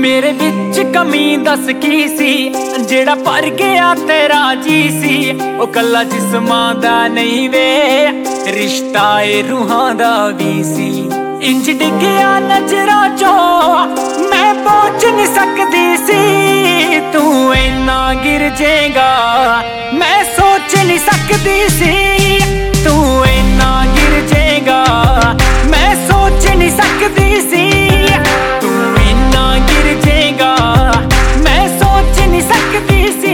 मेरे विच कमी दस की सी, जेड़ा भर गया तेरा जी सी। ओ कल्ला जिस्मां दा नहीं वे, रिश्ता ए रूहां दा भी सी। इंज डिग्गिया नजरां चों मैं पहुंच नहीं सकदी सी। तू इन्ना गिर जाएगा मैं सोच नहीं सकदी सी। तू इन्ना गिर जाएगा मैं सोच नहीं सकदी सी। तू इन्ना गिर जाएगा मैं सोच नहीं सकदी सी।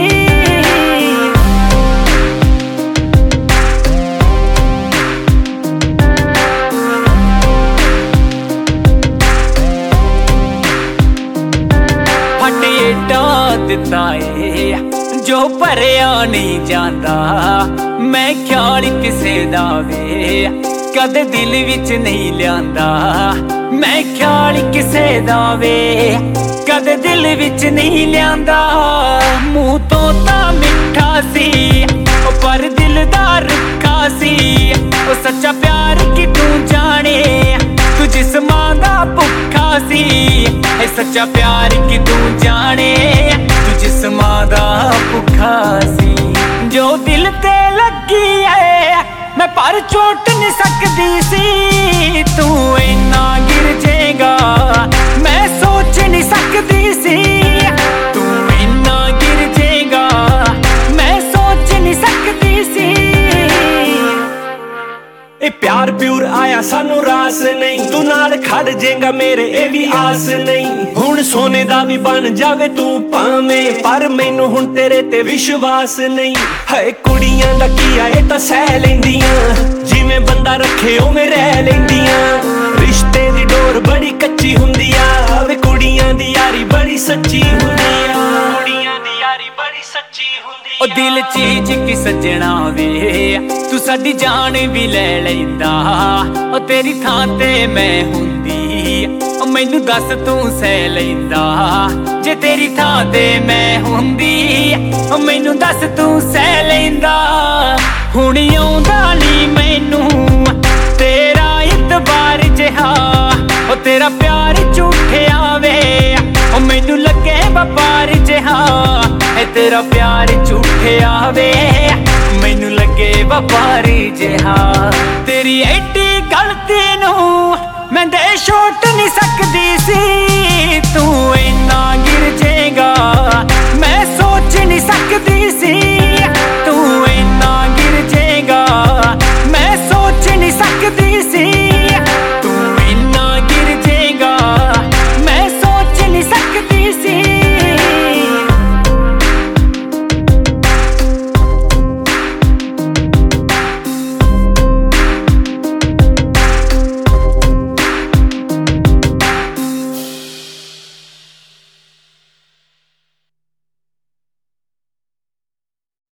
फट एडा दिता ए जो भरिया नहीं जांदा। मैं ख्याल किसे दा वे कदे दिल विच नहीं लियांदा। मैं ख्याल किसे दा वे कदे दिल विच नहीं लियांदा। मुंह तो तां मिठा सी पर दिल दा रुखा सी। ओ सच्चा प्यार कि तू जाने तू जिस्मां दा भुखा सी। ए सच्चा प्यार कि तू जाने तू जिस्मां दा भुखा सी। जो दिल ते लगी है मैं पर चोट नहीं सकदी सी। तू इन्ना गिर जाएगा मैं सोच नहीं सकदी सी। तू इन्ना गिर जाएगा मैं सोच नहीं सकदी सी। ए प्यार प्यूर आया सानू रास नहीं। तू नाल खड़ जाएगा मेरे ए भी आस नहीं। हुण सोने दा भी बन जावे तू भावें, पर मैनू हुण तेरे ते विश्वास नहीं। है कुड़ियां दा कीया ए तां सह लैंदियां, जिवें बंदा रखे उवें रह लैंदियां। रिश्ते दी डोर बड़ी कच्ची हुंदी आ, वे कुड़ियां दी यारी बड़ी सच्ची हुंदी आ। कुड़ियां दी यारी बड़ी सच्ची हुंदी आ। ओ दिल चीज की सजना वे तू साडी जान भी ले लैंदा। ओ तेरी थां ते मैं हुंदी ओ मैनू दस तू सह लैंदा। जे तेरी थां ते मैं हुंदी ओ मैनू दस तू सह लैंदा। हुण आउंदा नी मैनू तेरा इतबार जिहा। ओ तेरा प्यार झूठिया वे ओ मैनू लगे व्यापार जिहा। ए तेरा प्यार झूठिया वे मैनू लगे व्यापारी जिहा। तेरी एडी गलती नू मैं दे छोट नहीं सकदी सी। तू